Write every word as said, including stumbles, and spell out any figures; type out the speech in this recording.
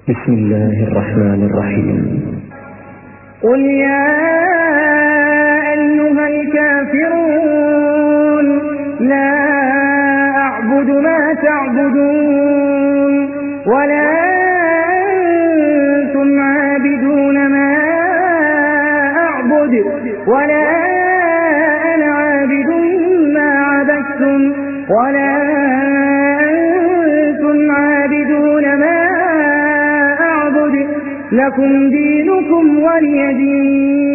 بسم الله الرحمن الرحيم. قل يا أيها الكافرون لا أعبد ما تعبدون ولا أنتم عابدون ما أعبد ولا أنا عابد ما عبدتم ولا أنتم عابدون ما أعبد لكم دينكم ولي دين.